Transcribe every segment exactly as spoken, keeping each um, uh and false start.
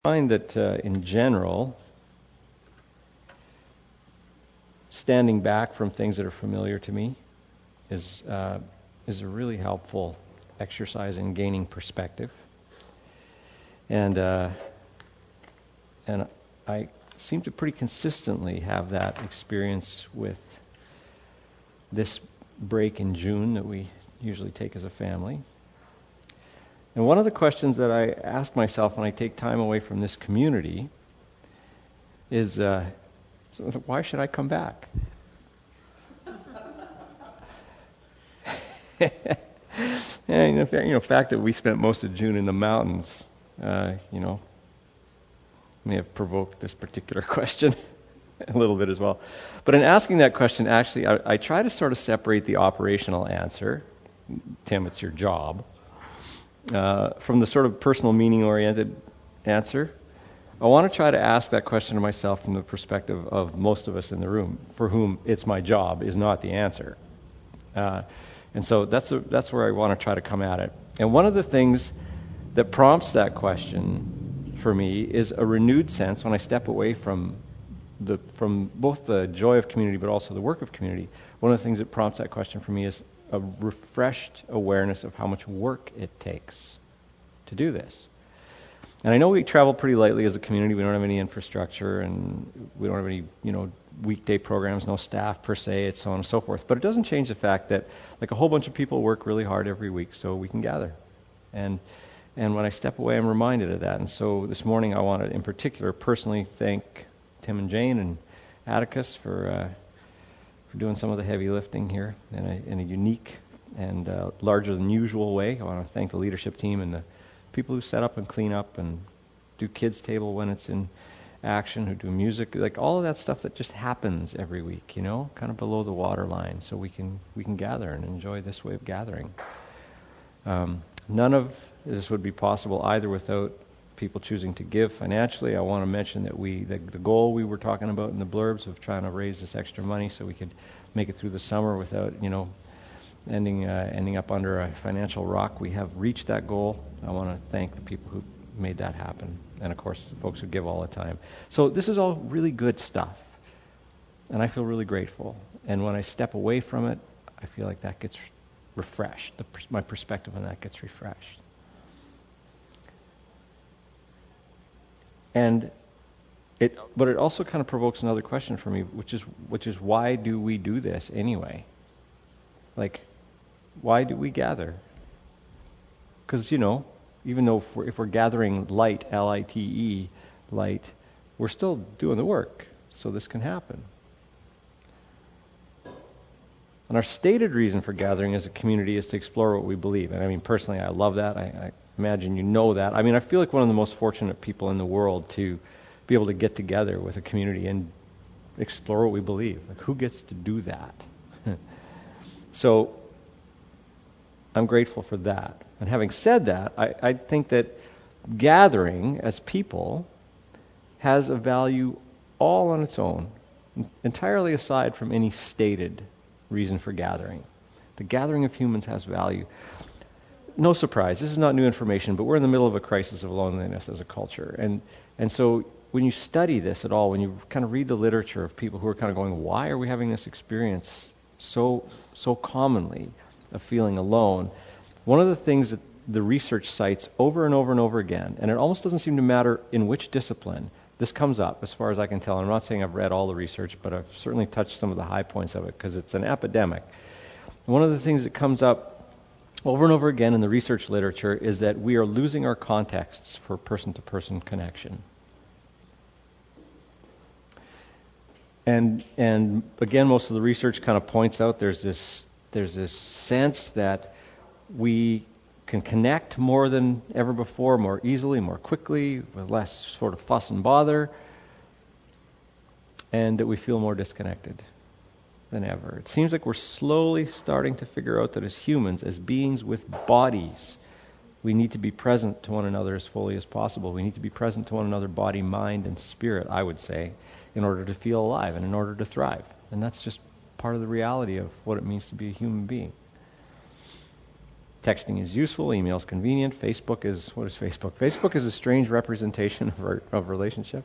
I find that uh, in general, standing back from things that are familiar to me is uh, is a really helpful exercise in gaining perspective. And uh, and I seem to pretty consistently have that experience with this break in June that we usually take as a family. And one of the questions that I ask myself when I take time away from this community is, uh, so why should I come back? And the fact, you know, fact that we spent most of June in the mountains, uh, you know, may have provoked this particular question a little bit as well. But in asking that question, actually, I, I try to sort of separate the operational answer, Tim, it's your job, uh, from the sort of personal meaning-oriented answer. I want to try to ask that question to myself from the perspective of most of us in the room, for whom it's my job is not the answer. Uh, and so that's a, that's where I want to try to come at it. And one of the things that prompts that question for me is a renewed sense when I step away from the from both the joy of community but also the work of community. One of the things that prompts that question for me is a refreshed awareness of how much work it takes to do this. And I know we travel pretty lightly as a community. We don't have any infrastructure, and we don't have any, you know, weekday programs, no staff per se, and so on and so forth. But it doesn't change the fact that, like, a whole bunch of people work really hard every week so we can gather. And and when I step away, I'm reminded of that. And so this morning, I want to, in particular, personally thank Tim and Jane and Atticus for uh, for doing some of the heavy lifting here in a, in a unique and uh, larger than usual way. I want to thank the leadership team and the people who set up and clean up and do kids' table when it's in action, who do music, like all of that stuff that just happens every week, you know, kind of below the waterline, so we can we can gather and enjoy this way of gathering. Um, none of this would be possible either without people choosing to give financially. I want to mention that we the, the goal we were talking about in the blurbs of trying to raise this extra money so we could make it through the summer without, you know, ending uh, ending up under a financial rock. We have reached that goal. I want to thank the people who made that happen, and of course the folks who give all the time. So this is all really good stuff, and I feel really grateful. And when I step away from it, I feel like that gets refreshed. The, my perspective on that gets refreshed. And it, but it also kind of provokes another question for me, which is, which is why do we do this anyway? Like, why do we gather? Because, you know, even though if we're, if we're gathering light, L I T E, light, we're still doing the work, so this can happen. And our stated reason for gathering as a community is to explore what we believe. And I mean, personally, I love that. I, I imagine you know that. I mean, I feel like one of the most fortunate people in the world to be able to get together with a community and explore what we believe. Like, who gets to do that? So, I'm grateful for that. And having said that, I, I think that gathering as people has a value all on its own, entirely aside from any stated reason for gathering. The gathering of humans has value. No surprise, this is not new information, but we're in the middle of a crisis of loneliness as a culture. And and so when you study this at all, when you kind of read the literature of people who are kind of going, why are we having this experience so so commonly of feeling alone? One of the things that the research cites over and over and over again, and it almost doesn't seem to matter in which discipline, this comes up as far as I can tell. I'm not saying I've read all the research, but I've certainly touched some of the high points of it because it's an epidemic. One of the things that comes up over and over again in the research literature is that we are losing our contexts for person-to-person connection. And and again, most of the research kind of points out there's this there's this sense that we can connect more than ever before, more easily, more quickly, with less sort of fuss and bother, and that we feel more disconnected than ever. It seems like we're slowly starting to figure out that as humans, as beings with bodies, we need to be present to one another as fully as possible. We need to be present to one another, body, mind, and spirit, I would say, in order to feel alive and in order to thrive. And that's just part of the reality of what it means to be a human being. Texting is useful, email is convenient. Facebook is, what is Facebook? Facebook is a strange representation of, our, of relationship.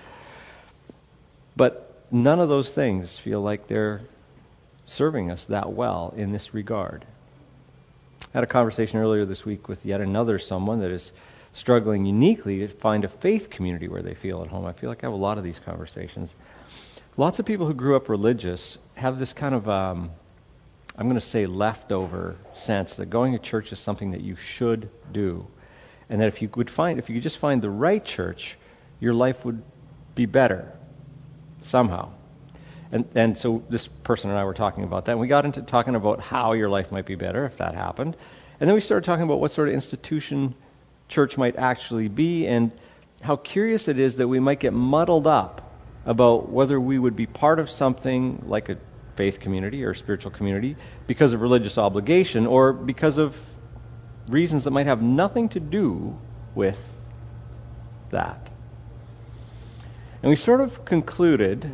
But none of those things feel like they're serving us that well in this regard. I had a conversation earlier this week with yet another someone that is struggling uniquely to find a faith community where they feel at home. I feel like I have a lot of these conversations. Lots of people who grew up religious have this kind of, um, I'm going to say, leftover sense that going to church is something that you should do. And that if you could find, if you could just find the right church, your life would be better somehow. And and so this person and I were talking about that, and we got into talking about how your life might be better if that happened. And then we started talking about what sort of institution church might actually be, and how curious it is that we might get muddled up about whether we would be part of something like a faith community or a spiritual community because of religious obligation or because of reasons that might have nothing to do with that. And we sort of concluded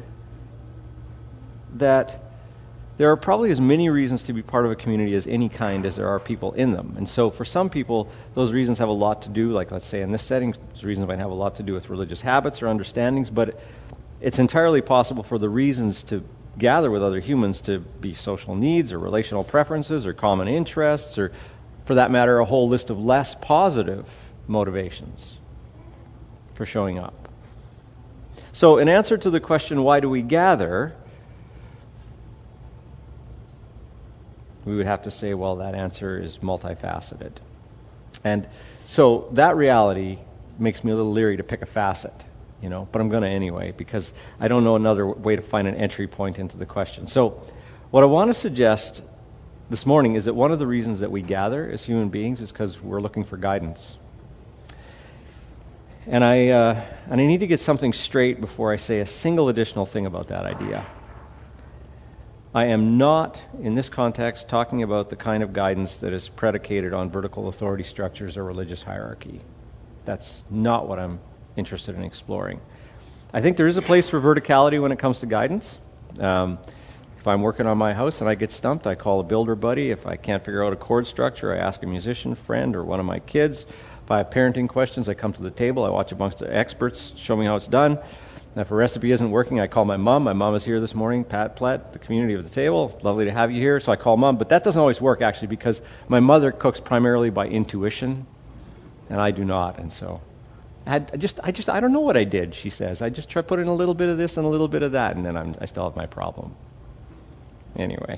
that there are probably as many reasons to be part of a community as any kind as there are people in them. And so for some people, those reasons have a lot to do, like let's say in this setting, those reasons might have a lot to do with religious habits or understandings, but it's entirely possible for the reasons to gather with other humans to be social needs or relational preferences or common interests or, for that matter, a whole list of less positive motivations for showing up. So in answer to the question, why do we gather, we would have to say, well, that answer is multifaceted. And so that reality makes me a little leery to pick a facet, you know, but I'm going to anyway, because I don't know another way to find an entry point into the question. So what I want to suggest this morning is that one of the reasons that we gather as human beings is because we're looking for guidance. And I, uh, and I need to get something straight before I say a single additional thing about that idea. I am not, in this context, talking about the kind of guidance that is predicated on vertical authority structures or religious hierarchy. That's not what I'm interested in exploring. I think there is a place for verticality when it comes to guidance. Um, if I'm working on my house and I get stumped, I call a builder buddy. If I can't figure out a chord structure, I ask a musician friend or one of my kids. If I have parenting questions, I come to the table. I watch a bunch of experts show me how it's done. And if a recipe isn't working, I call my mom. My mom is here this morning, Pat Platt, the community of the table. Lovely to have you here. So I call mom. But that doesn't always work, actually, because my mother cooks primarily by intuition, and I do not. And so I, had, I just, I just, I don't know what I did, she says. I just try to put in a little bit of this and a little bit of that, and then I'm, I still have my problem. Anyway.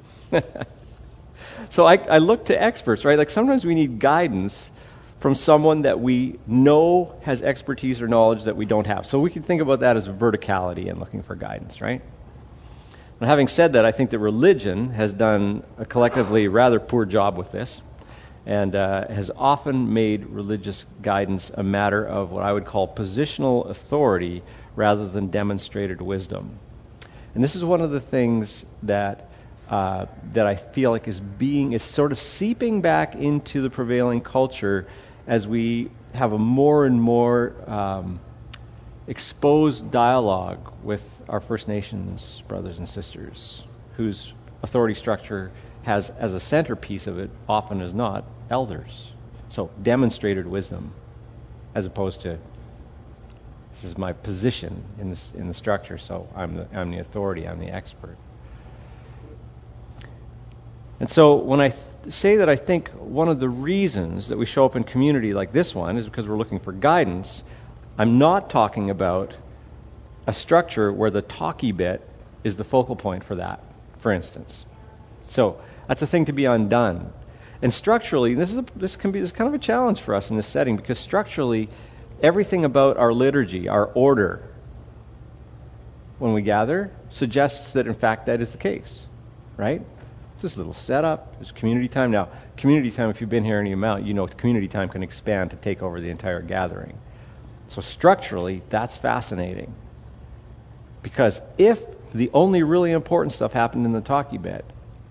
So I, I look to experts, right? Like sometimes we need guidance from someone that we know has expertise or knowledge that we don't have. So we can think about that as verticality and looking for guidance, right? And having said that, I think that religion has done a collectively rather poor job with this, and uh, has often made religious guidance a matter of what I would call positional authority rather than demonstrated wisdom. And this is one of the things that uh, that I feel like is being is sort of seeping back into the prevailing culture as we have a more and more um, exposed dialogue with our First Nations brothers and sisters, whose authority structure has, as a centerpiece of it, often as not, elders. So demonstrated wisdom, as opposed to this is my position in this in the structure. So I'm the I'm the authority. I'm the expert. And so when I th- say that I think one of the reasons that we show up in community like this one is because we're looking for guidance, I'm not talking about a structure where the talky bit is the focal point for that, for instance. So that's a thing to be undone. And structurally, this is a, this can be this is kind of a challenge for us in this setting, because structurally, everything about our liturgy, our order, when we gather, suggests that in fact that is the case, right? This little setup, there's community time. Now, community time, if you've been here any amount, you know community time can expand to take over the entire gathering. So structurally, that's fascinating. Because if the only really important stuff happened in the talkie bit,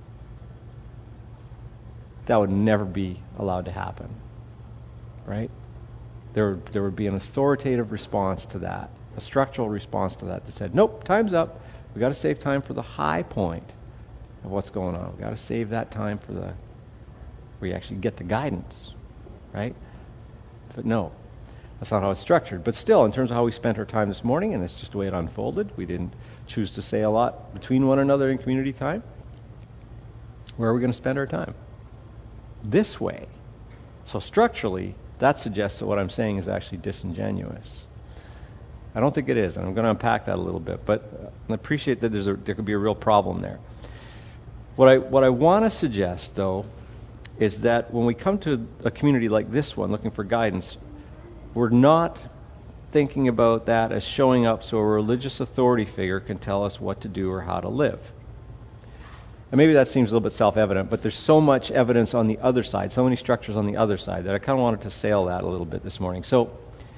that would never be allowed to happen, right? There, there would be an authoritative response to that, a structural response to that that said, nope, time's up. We've got to save time for the high point of what's going on. We've got to save that time for the where you actually get the guidance, right? But no, that's not how it's structured. But still, in terms of how we spent our time this morning, and it's just the way it unfolded, we didn't choose to say a lot between one another in community time. Where are we going to spend our time? This way. So structurally, that suggests that what I'm saying is actually disingenuous. I don't think it is, and I'm going to unpack that a little bit, but I appreciate that there's a, there could be a real problem there. What I, what I want to suggest, though, is that when we come to a community like this one, looking for guidance, we're not thinking about that as showing up so a religious authority figure can tell us what to do or how to live. And maybe that seems a little bit self-evident, but there's so much evidence on the other side, so many structures on the other side, that I kind of wanted to sail that a little bit this morning. So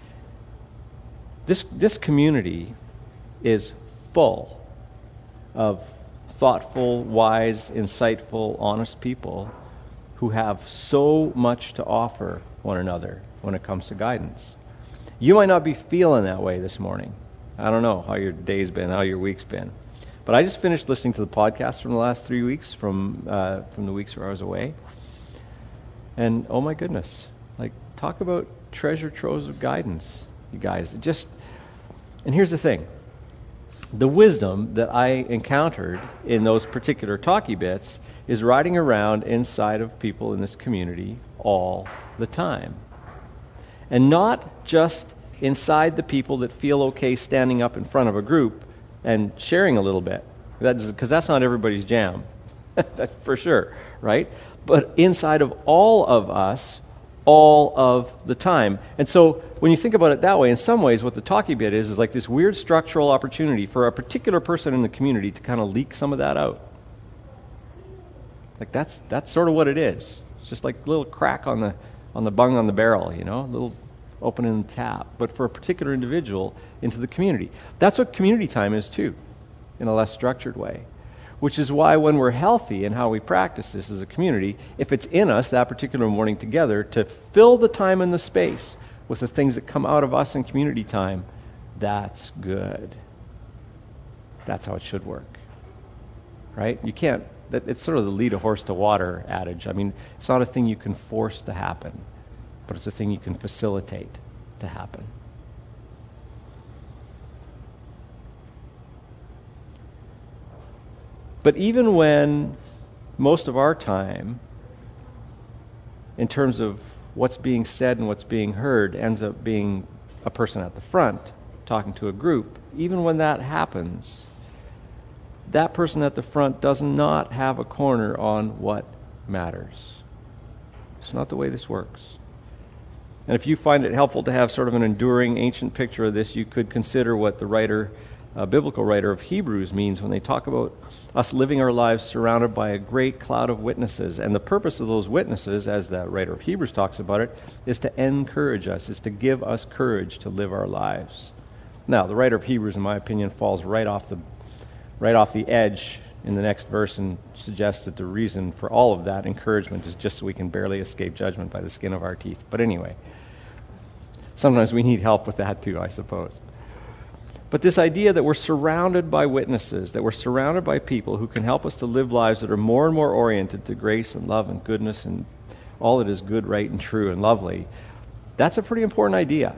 this, this community is full of thoughtful, wise, insightful, honest people who have so much to offer one another when it comes to guidance. You might not be feeling that way this morning. I don't know how your day's been, how your week's been. But I just finished listening to the podcast from the last three weeks, from uh, from the weeks where I was away. And oh my goodness, like, talk about treasure troves of guidance, you guys. It just, and here's the thing. The wisdom that I encountered in those particular talkie bits is riding around inside of people in this community all the time. And not just inside the people that feel okay standing up in front of a group and sharing a little bit, because that's not everybody's jam, that's for sure, right? But inside of all of us, all of the time. And so when you think about it that way, in some ways what the talkie bit is, is like this weird structural opportunity for a particular person in the community to kind of leak some of that out. Like that's that's sort of what it is. It's just like a little crack on the on the bung on the barrel, you know, a little opening the tap, but for a particular individual into the community. That's what community time is too, in a less structured way. Which is why when we're healthy in how we practice this as a community, if it's in us that particular morning together to fill the time and the space with the things that come out of us in community time, that's good. That's how it should work. Right? You can't, that, it's sort of the lead a horse to water adage. I mean, it's not a thing you can force to happen, but it's a thing you can facilitate to happen. But even when most of our time, in terms of what's being said and what's being heard, ends up being a person at the front talking to a group, even when that happens, that person at the front does not have a corner on what matters. It's not the way this works. And if you find it helpful to have sort of an enduring ancient picture of this, you could consider what the writer, uh, biblical writer of Hebrews means when they talk about us living our lives surrounded by a great cloud of witnesses. And the purpose of those witnesses, as the writer of Hebrews talks about it, is to encourage us, is to give us courage to live our lives. Now, the writer of Hebrews, in my opinion, falls right off the right off the edge in the next verse and suggests that the reason for all of that encouragement is just so we can barely escape judgment by the skin of our teeth. But anyway, sometimes we need help with that too, I suppose. But this idea that we're surrounded by witnesses, that we're surrounded by people who can help us to live lives that are more and more oriented to grace and love and goodness and all that is good, right, and true and lovely, that's a pretty important idea.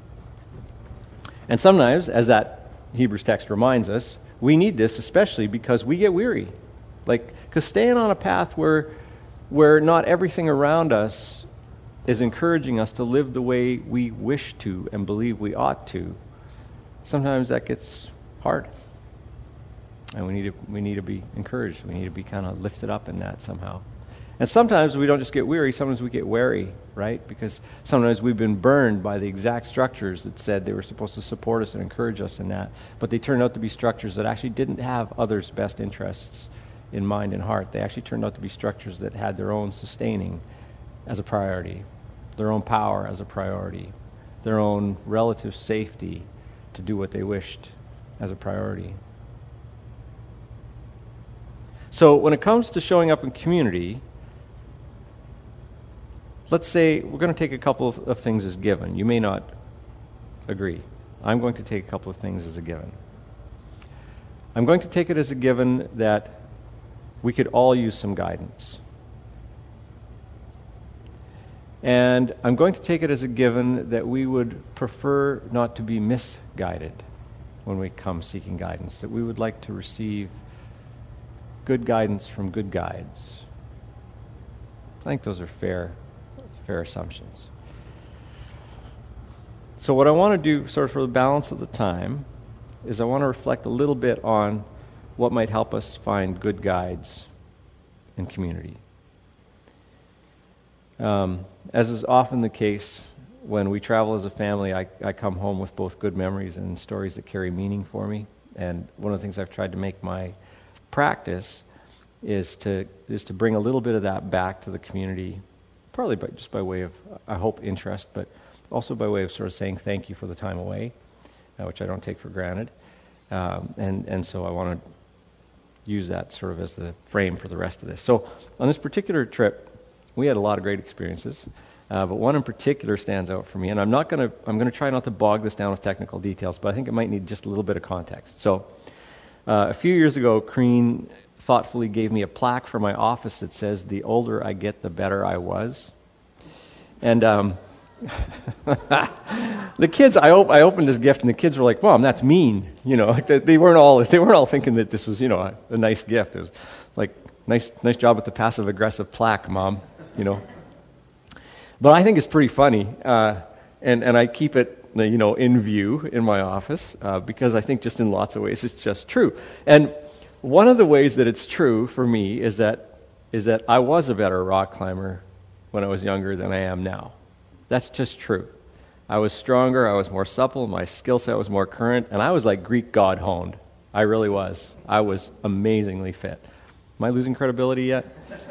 And sometimes, as that Hebrews text reminds us, we need this especially because we get weary. Like, because staying on a path where, where not everything around us is encouraging us to live the way we wish to and believe we ought to, sometimes that gets hard. And we need to we need to be encouraged. We need to be kind of lifted up in that somehow. And sometimes we don't just get weary, sometimes we get wary, right? Because sometimes we've been burned by the exact structures that said they were supposed to support us and encourage us in that. But they turned out to be structures that actually didn't have others' best interests in mind and heart. They actually turned out to be structures that had their own sustaining as a priority, their own power as a priority, their own relative safety to do what they wished as a priority. So when it comes to showing up in community, let's say we're going to take a couple of, of things as given. You may not agree. I'm going to take a couple of things as a given. I'm going to take it as a given that we could all use some guidance. And I'm going to take it as a given that we would prefer not to be misguided when we come seeking guidance, that we would like to receive good guidance from good guides. I think those are fair, fair assumptions. So what I want to do, sort of for the balance of the time, is I want to reflect a little bit on what might help us find good guides in community. Um, as is often the case, when we travel as a family, I, I come home with both good memories and stories that carry meaning for me. And one of the things I've tried to make my practice is to is to bring a little bit of that back to the community, partly by, just by way of, I hope, interest, but also by way of sort of saying thank you for the time away, uh, which I don't take for granted. Um, and, and so I want to use that sort of as the frame for the rest of this. So on this particular trip, we had a lot of great experiences, uh, but one in particular stands out for me, and I'm not going to, I'm going to try not to bog this down with technical details, but I think it might need just a little bit of context. So uh, a few years ago, Crean thoughtfully gave me a plaque for my office that says, "The older I get, the better I was." And um, the kids, I, op- I opened this gift, and the kids were like, "Mom, that's mean." You know, like they, they weren't all they weren't all thinking that this was, you know, a, a nice gift. It was like, "Nice, nice job with the passive aggressive plaque, Mom." You know, but I think it's pretty funny, uh, and and I keep it, you know, in view in my office uh, because I think just in lots of ways it's just true. And one of the ways that it's true for me is that is that I was a better rock climber when I was younger than I am now. That's just true. I was stronger, I was more supple, my skill set was more current, and I was like Greek god honed. I really was. I was amazingly fit. Am I losing credibility yet?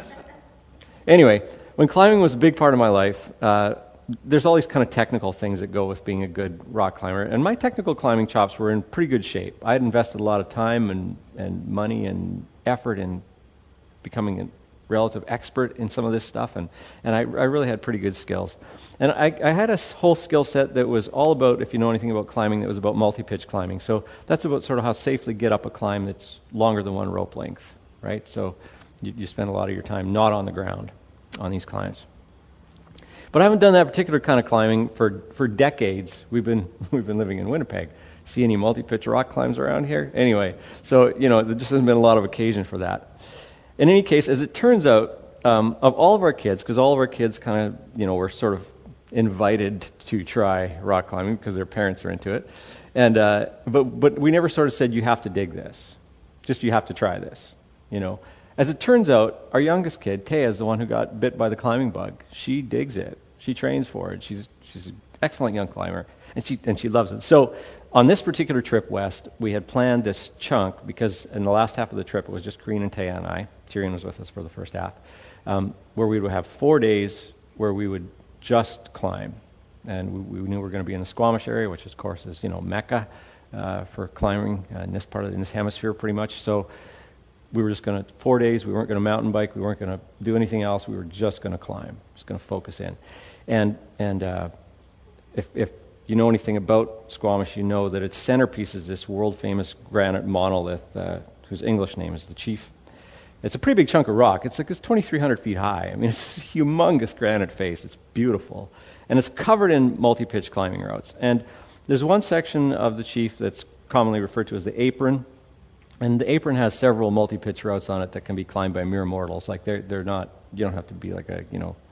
Anyway, when climbing was a big part of my life, uh, there's all these kind of technical things that go with being a good rock climber, and my technical climbing chops were in pretty good shape. I had invested a lot of time and, and money and effort in becoming a relative expert in some of this stuff, and, and I, I really had pretty good skills. And I, I had a whole skill set that was all about, if you know anything about climbing, that was about multi-pitch climbing. So that's about sort of how safely get up a climb that's longer than one rope length, right? So you, you spend a lot of your time not on the ground on these climbs. But I haven't done that particular kind of climbing for, for decades. We've been we've been living in Winnipeg. See any multi-pitch rock climbs around here? Anyway, so, you know, there just hasn't been a lot of occasion for that. In any case, as it turns out, um, of all of our kids, because all of our kids kind of, you know, were sort of invited to try rock climbing because their parents are into it, and uh, but but we never sort of said, you have to dig this. Just you have to try this, you know. As it turns out, our youngest kid, Taya, is the one who got bit by the climbing bug. She digs it. She trains for it. She's she's an excellent young climber, and she and she loves it. So on this particular trip west, we had planned this chunk because in the last half of the trip, it was just Crean and Taya and I. Tyrion was with us for the first half, um, where we would have four days where we would just climb. And we, we knew we were going to be in the Squamish area, which of course is, you know, Mecca uh, for climbing uh, in this part of in this hemisphere pretty much. So we were just going to, four days, we weren't going to mountain bike, we weren't going to do anything else, we were just going to climb, just going to focus in. And and uh, if, if you know anything about Squamish, you know that its centerpiece is this world-famous granite monolith, uh, whose English name is the Chief. It's a pretty big chunk of rock. It's like it's twenty-three hundred feet high. I mean, it's a humongous granite face. It's beautiful. And it's covered in multi-pitch climbing routes. And there's one section of the Chief that's commonly referred to as the apron. And the apron has several multi-pitch routes on it that can be climbed by mere mortals. Like they're they're not, you don't have to be like a, you know,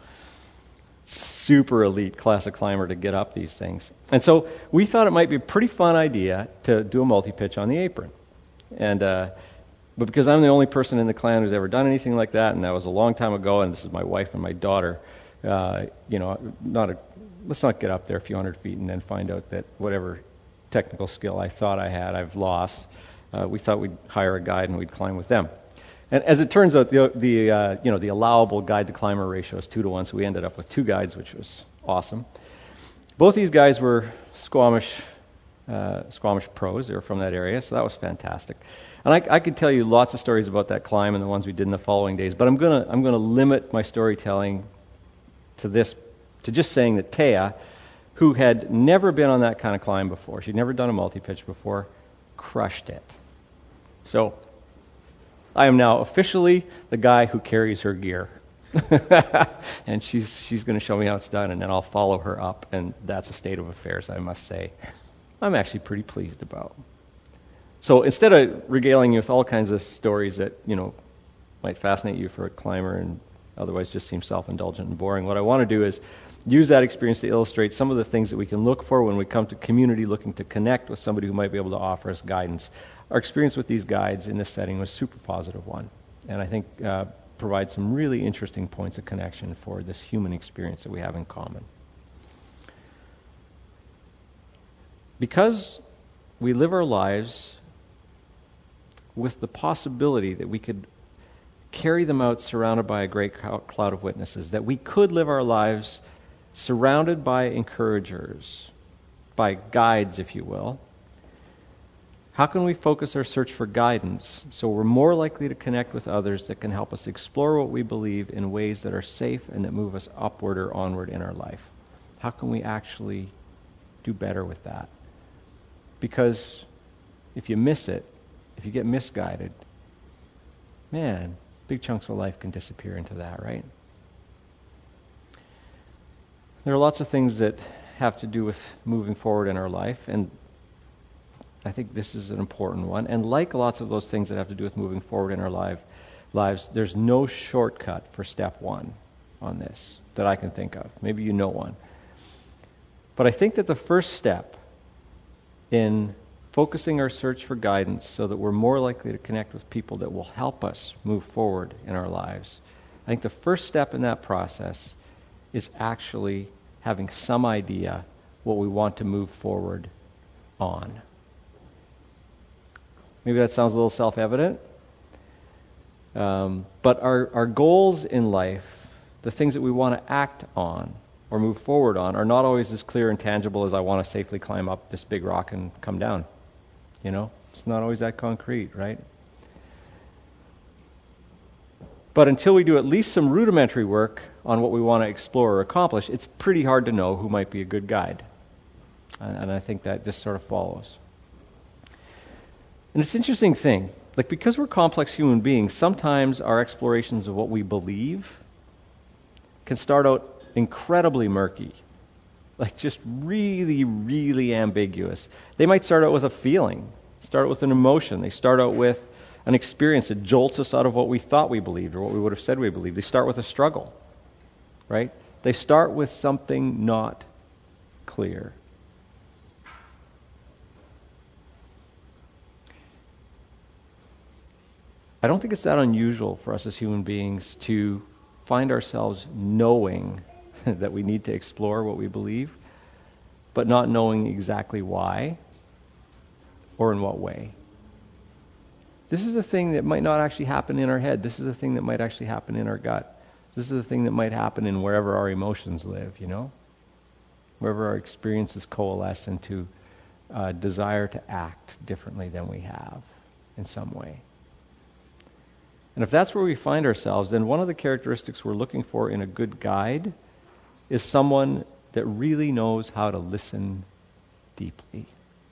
super elite classic climber to get up these things. And so we thought it might be a pretty fun idea to do a multi-pitch on the apron. And uh, but because I'm the only person in the clan who's ever done anything like that, and that was a long time ago, and this is my wife and my daughter, uh, you know, not a, let's not get up there a few hundred feet and then find out that whatever technical skill I thought I had, I've lost. Uh, we thought we'd hire a guide and we'd climb with them. And as it turns out, the, the uh, you know the allowable guide to climber ratio is two to one, so we ended up with two guides, which was awesome. Both these guys were Squamish uh, Squamish pros. They were from that area, so that was fantastic. And I, I could tell you lots of stories about that climb and the ones we did in the following days, but I'm gonna I'm gonna limit my storytelling to this, to just saying that Taya, who had never been on that kind of climb before, she'd never done a multi-pitch before, crushed it. So I am now officially the guy who carries her gear. and she's she's going to show me how it's done, and then I'll follow her up, and that's a state of affairs, I must say, I'm actually pretty pleased about. So instead of regaling you with all kinds of stories that, you know, might fascinate you for a climber and otherwise just seem self-indulgent and boring, what I want to do is use that experience to illustrate some of the things that we can look for when we come to community looking to connect with somebody who might be able to offer us guidance. Our experience with these guides in this setting was a super positive one, and I think uh, provides some really interesting points of connection for this human experience that we have in common. Because we live our lives with the possibility that we could carry them out surrounded by a great cloud of witnesses, that we could live our lives surrounded by encouragers, by guides, if you will, how can we focus our search for guidance so we're more likely to connect with others that can help us explore what we believe in ways that are safe and that move us upward or onward in our life? How can we actually do better with that? Because if you miss it, if you get misguided, man, big chunks of life can disappear into that, right? There are lots of things that have to do with moving forward in our life, and I think this is an important one. And like lots of those things that have to do with moving forward in our life, lives, there's no shortcut for step one on this that I can think of. Maybe you know one. But I think that the first step in focusing our search for guidance so that we're more likely to connect with people that will help us move forward in our lives, I think the first step in that process is actually having some idea what we want to move forward on. Maybe that sounds a little self-evident, um, but our, our goals in life, the things that we want to act on or move forward on, are not always as clear and tangible as I want to safely climb up this big rock and come down. You know, it's not always that concrete, right? But until we do at least some rudimentary work on what we want to explore or accomplish, it's pretty hard to know who might be a good guide. And, and I think that just sort of follows. And it's an interesting thing. Like, because we're complex human beings, sometimes our explorations of what we believe can start out incredibly murky. Like, just really, really ambiguous. They might start out with a feeling, start out with an emotion. They start out with an experience that jolts us out of what we thought we believed or what we would have said we believed. They start with a struggle, right? They start with something not clear. I don't think it's that unusual for us as human beings to find ourselves knowing that we need to explore what we believe, but not knowing exactly why or in what way. This is a thing that might not actually happen in our head. This is a thing that might actually happen in our gut. This is a thing that might happen in wherever our emotions live, you know? Wherever our experiences coalesce into a desire to act differently than we have in some way. And if that's where we find ourselves, then one of the characteristics we're looking for in a good guide is someone that really knows how to listen deeply.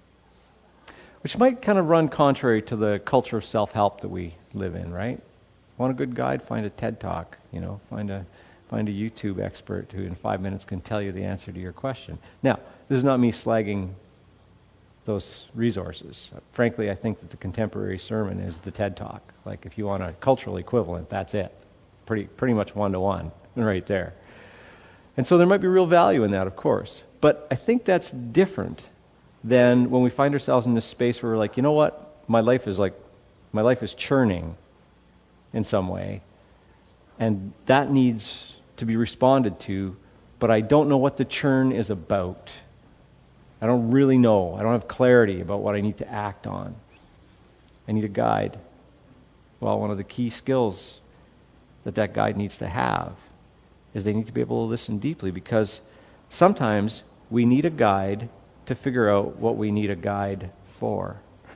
Which might kind of run contrary to the culture of self-help that we live in, right? Want a good guide? Find a TED Talk, you know, find a find a YouTube expert who in five minutes can tell you the answer to your question. Now, this is not me slagging those resources. Frankly, I think that the contemporary sermon is the TED Talk. Like, if you want a cultural equivalent, that's it. Pretty pretty much one-to-one right there. And so there might be real value in that, of course. But I think that's different than when we find ourselves in this space where we're like, you know what? My life is like, my life is churning in some way. And that needs to be responded to, but I don't know what the churn is about. I don't really know. I don't have clarity about what I need to act on. I need a guide. Well, one of the key skills that that guide needs to have is they need to be able to listen deeply, because sometimes we need a guide to figure out what we need a guide for,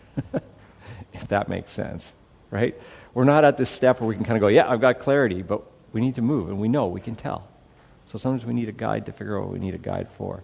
if that makes sense, right? We're not at this step where we can kind of go, yeah, I've got clarity, but we need to move, and we know, we can tell. So sometimes we need a guide to figure out what we need a guide for.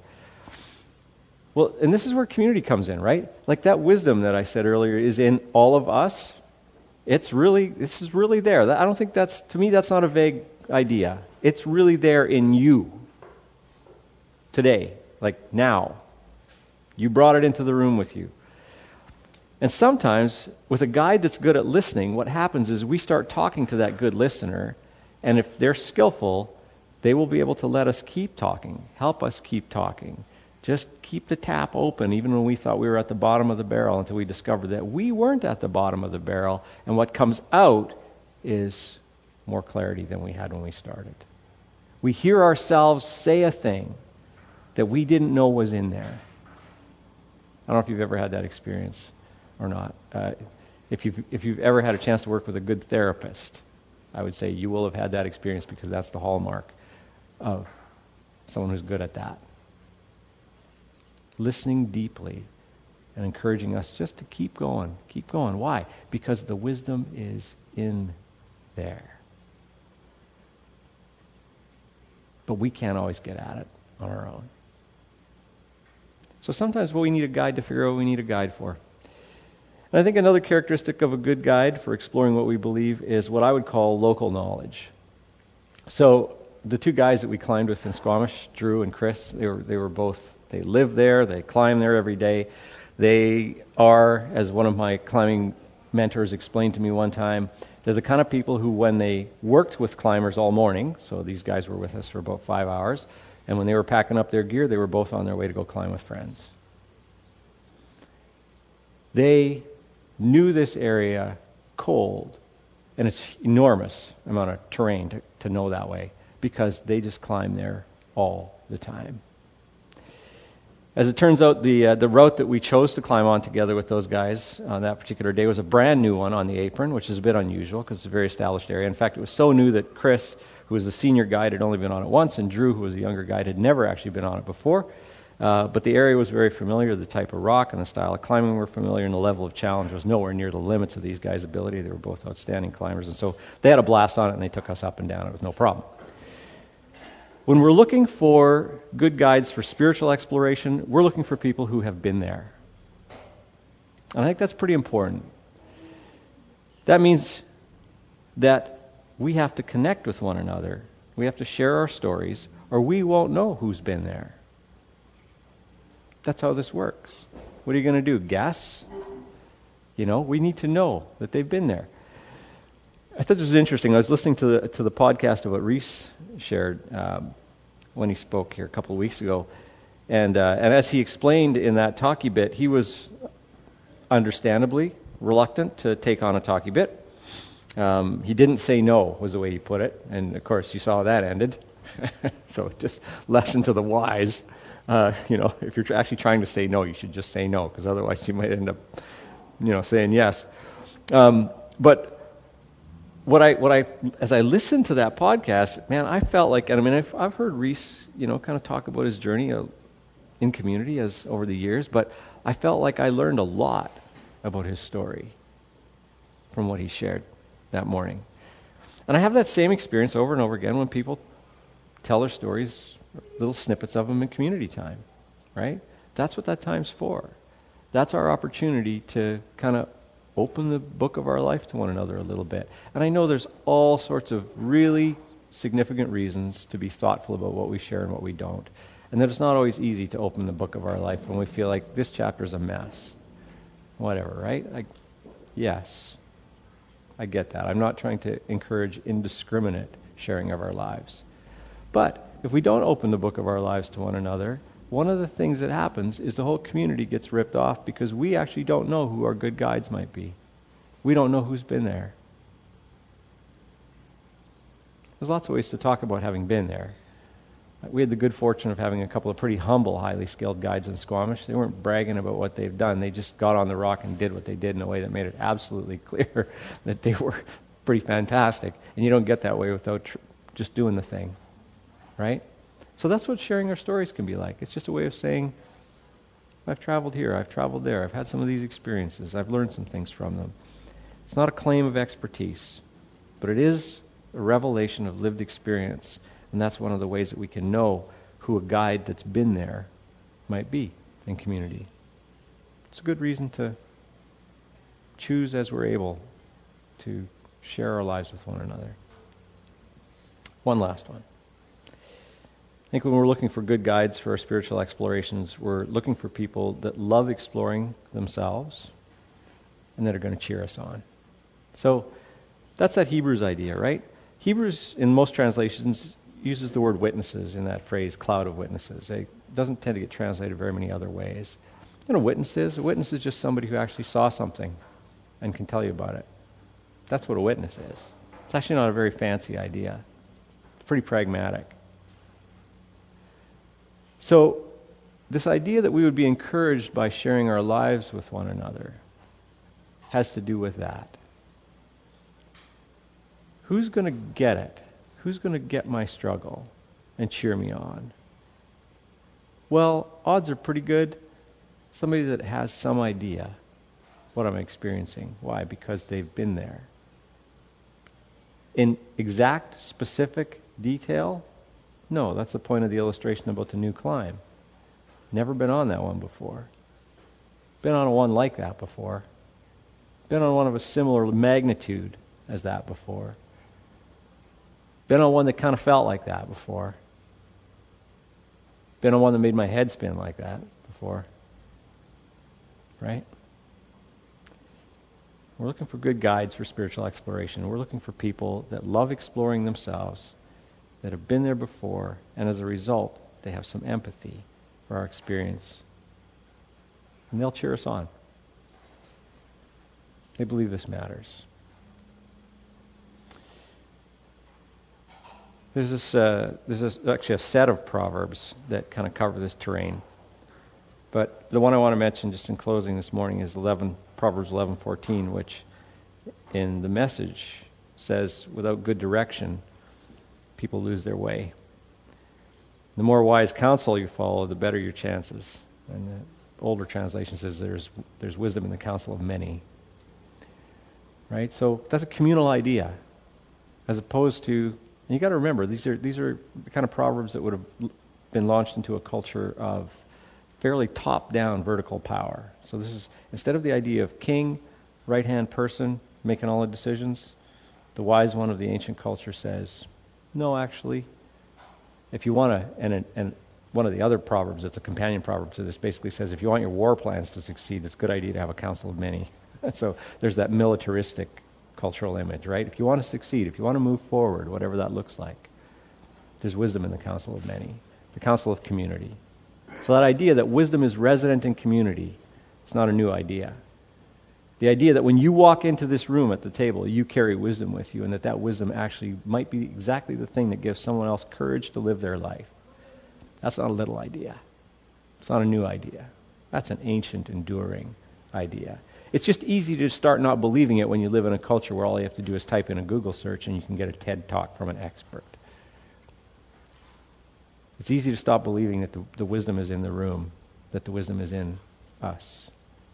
Well, and this is where community comes in, right? Like, that wisdom that I said earlier is in all of us. It's really, this is really there. I don't think that's, to me, that's not a vague idea. It's really there in you today, like now. You brought it into the room with you. And sometimes, with a guide that's good at listening, what happens is we start talking to that good listener, and if they're skillful, they will be able to let us keep talking, help us keep talking. Just keep the tap open, even when we thought we were at the bottom of the barrel, until we discovered that we weren't at the bottom of the barrel, and what comes out is more clarity than we had when we started. We hear ourselves say a thing that we didn't know was in there. I don't know if you've ever had that experience or not. Uh, if you've, if you've ever had a chance to work with a good therapist, I would say you will have had that experience, because that's the hallmark of someone who's good at that. Listening deeply and encouraging us just to keep going, keep going. Why? Because the wisdom is in there. But we can't always get at it on our own. So sometimes what we need a guide to figure out what we need a guide for. And I think another characteristic of a good guide for exploring what we believe is what I would call local knowledge. So the two guys that we climbed with in Squamish, Drew and Chris, they were they were both, they live there, they climb there every day. They are, as one of my climbing mentors explained to me one time, they're the kind of people who, when they worked with climbers all morning, so these guys were with us for about five hours, and when they were packing up their gear, they were both on their way to go climb with friends. They knew this area cold, and it's enormous amount of terrain to, to know that way, because they just climb there all the time. As it turns out, the uh, the route that we chose to climb on together with those guys on that particular day was a brand new one on the apron, which is a bit unusual because it's a very established area. In fact, it was so new that Chris, who was the senior guide, had only been on it once, and Drew, who was the younger guide, had never actually been on it before. Uh, but the area was very familiar, the type of rock and the style of climbing were familiar, and the level of challenge was nowhere near the limits of these guys' ability. They were both outstanding climbers, and so they had a blast on it, and they took us up and down. It was no problem. When we're looking for good guides for spiritual exploration, we're looking for people who have been there. And I think that's pretty important. That means that we have to connect with one another. We have to share our stories, or we won't know who's been there. That's how this works. What are you going to do? Guess? You know, we need to know that they've been there. I thought this was interesting. I was listening to the to the podcast of what Reese shared um, when he spoke here a couple of weeks ago, and uh, and as he explained in that talkie bit, he was understandably reluctant to take on a talkie bit. Um, he didn't say no, was the way he put it, and of course you saw how that ended. So just lesson to the wise. Uh, you know, if you're actually trying to say no, you should just say no, because otherwise you might end up, you know, saying yes. Um, but what I, what I, as I listened to that podcast, man, I felt like, and I mean, I've, I've heard Reese, you know, kind of talk about his journey uh, in community as over the years, but I felt like I learned a lot about his story from what he shared that morning. And I have that same experience over and over again when people tell their stories, little snippets of them in community time, right? That's what that time's for. That's our opportunity to kind of open the book of our life to one another a little bit. And I know there's all sorts of really significant reasons to be thoughtful about what we share and what we don't. And that it's not always easy to open the book of our life when we feel like this chapter's a mess. Whatever, right? I, yes, I get that. I'm not trying to encourage indiscriminate sharing of our lives. But if we don't open the book of our lives to one another, one of the things that happens is the whole community gets ripped off because we actually don't know who our good guides might be. We don't know who's been there. There's lots of ways to talk about having been there. We had the good fortune of having a couple of pretty humble, highly skilled guides in Squamish. They weren't bragging about what they've done. They just got on the rock and did what they did in a way that made it absolutely clear that they were pretty fantastic. And you don't get that way without tr- just doing the thing, right? So that's what sharing our stories can be like. It's just a way of saying, I've traveled here, I've traveled there, I've had some of these experiences, I've learned some things from them. It's not a claim of expertise, but it is a revelation of lived experience. And that's one of the ways that we can know who a guide that's been there might be in community. It's a good reason to choose as we're able to share our lives with one another. One last one. I think when we're looking for good guides for our spiritual explorations, we're looking for people that love exploring themselves and that are going to cheer us on. So that's that Hebrews idea, right? Hebrews, in most translations, uses the word witnesses in that phrase, cloud of witnesses. It doesn't tend to get translated very many other ways. You know what a witness is? A witness is just somebody who actually saw something and can tell you about it. That's what a witness is. It's actually not a very fancy idea. It's pretty pragmatic. So this idea that we would be encouraged by sharing our lives with one another has to do with that. Who's going to get it? Who's going to get my struggle and cheer me on? Well, odds are pretty good. Somebody that has some idea what I'm experiencing. Why? Because they've been there. In exact, specific detail? No, that's the point of the illustration about the new climb. Never been on that one before. Been on one like that before. Been on one of a similar magnitude as that before. Been on one that kind of felt like that before. Been on one that made my head spin like that before. Right? We're looking for good guides for spiritual exploration. We're looking for people that love exploring themselves, that have been there before, and as a result, they have some empathy for our experience. And they'll cheer us on. They believe this matters. There's this, uh, there's this, actually a set of proverbs that kind of cover this terrain. But the one I want to mention just in closing this morning is eleven, Proverbs eleven fourteen, which in the Message says, without good direction, people lose their way. The more wise counsel you follow, the better your chances. And the older translation says there's there's wisdom in the counsel of many. Right? So that's a communal idea. As opposed to, and you got to remember, these are these are the kind of proverbs that would have been launched into a culture of fairly top-down vertical power. So this is, instead of the idea of king, right-hand person, making all the decisions, the wise one of the ancient culture says, no, actually, if you want to, and, and one of the other proverbs, it's a companion proverb to this, basically says, if you want your war plans to succeed, it's a good idea to have a council of many. So there's that militaristic cultural image, right? If you want to succeed, if you want to move forward, whatever that looks like, there's wisdom in the council of many, the council of community. So that idea that wisdom is resident in community, it's not a new idea. The idea that when you walk into this room at the table, you carry wisdom with you, and that that wisdom actually might be exactly the thing that gives someone else courage to live their life. That's not a little idea. It's not a new idea. That's an ancient, enduring idea. It's just easy to start not believing it when you live in a culture where all you have to do is type in a Google search and you can get a TED Talk from an expert. It's easy to stop believing that the, the wisdom is in the room, that the wisdom is in us,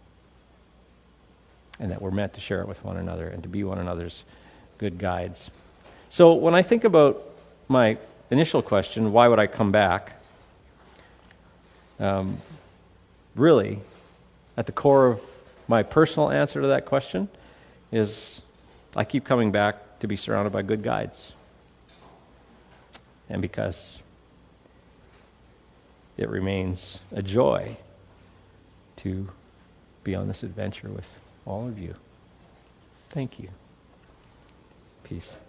and that we're meant to share it with one another and to be one another's good guides. So when I think about my initial question, why would I come back? Um, really, at the core of my personal answer to that question is I keep coming back to be surrounded by good guides. And because it remains a joy to be on this adventure with all of you. Thank you. Peace.